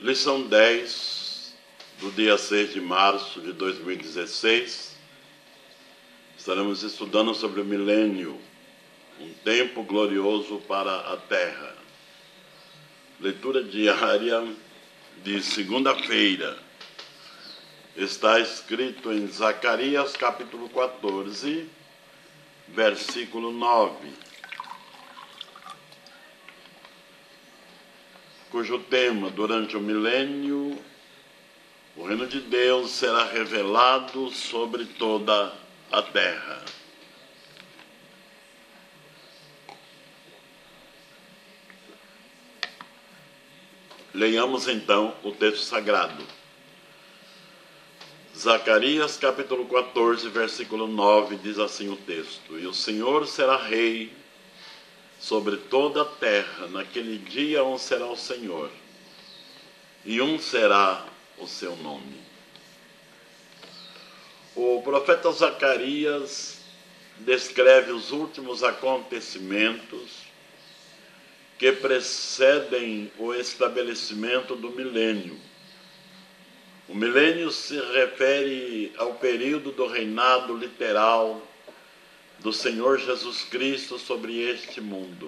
Lição 10 do dia 6 de março de 2016. Estaremos estudando sobre o milênio, um tempo glorioso para a Terra. Leitura diária de segunda-feira. Está escrito em Zacarias capítulo 14, versículo 9, cujo tema: durante o milênio, o reino de Deus será revelado sobre toda a terra. Leiamos então o texto sagrado. Zacarias capítulo 14, versículo 9, diz assim o texto: E o Senhor será rei sobre toda a terra. Naquele dia um será o Senhor, e um será o seu nome. O profeta Zacarias descreve os últimos acontecimentos que precedem o estabelecimento do milênio. O milênio se refere ao período do reinado literal do Senhor Jesus Cristo sobre este mundo.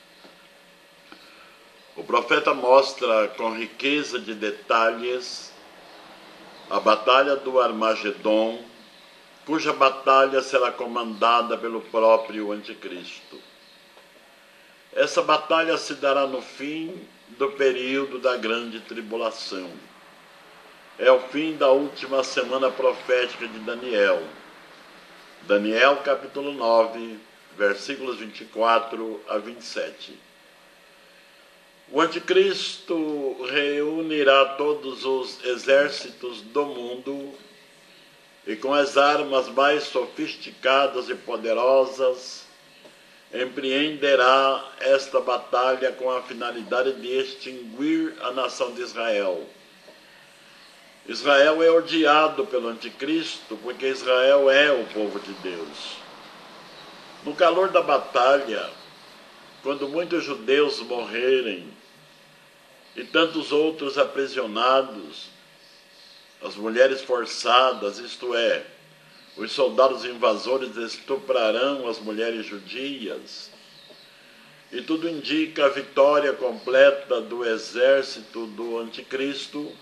O profeta mostra com riqueza de detalhes a batalha do Armagedon, cuja batalha será comandada pelo próprio Anticristo. Essa batalha se dará no fim do período da grande tribulação. É o fim da última semana profética de Daniel. Daniel capítulo 9, versículos 24 a 27. O Anticristo reunirá todos os exércitos do mundo e, com as armas mais sofisticadas e poderosas, empreenderá esta batalha com a finalidade de extinguir a nação de Israel. Israel é odiado pelo Anticristo porque Israel é o povo de Deus. No calor da batalha, quando muitos judeus morrerem e tantos outros aprisionados, as mulheres forçadas, isto é, os soldados invasores estuprarão as mulheres judias, e tudo indica a vitória completa do exército do Anticristo,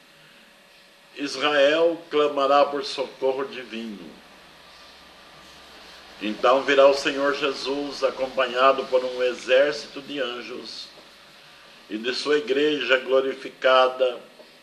Israel clamará por socorro divino. Então virá o Senhor Jesus acompanhado por um exército de anjos e de sua igreja glorificada,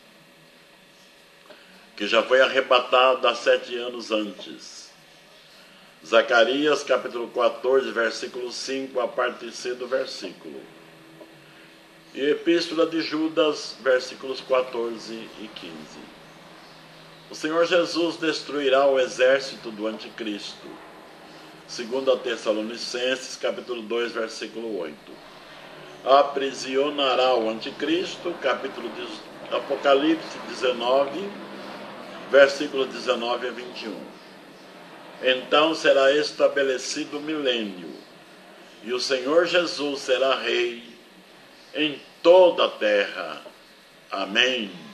que já foi arrebatada há 7 anos antes. Zacarias capítulo 14, versículo 5, a parte C do versículo. E Epístola de Judas, versículos 14 e 15. O Senhor Jesus destruirá o exército do Anticristo. Segundo a Tessalonicenses, capítulo 2, versículo 8. Aprisionará o Anticristo, capítulo de Apocalipse 19, versículo 19 a 21. Então será estabelecido o milênio, e o Senhor Jesus será rei em toda a terra. Amém.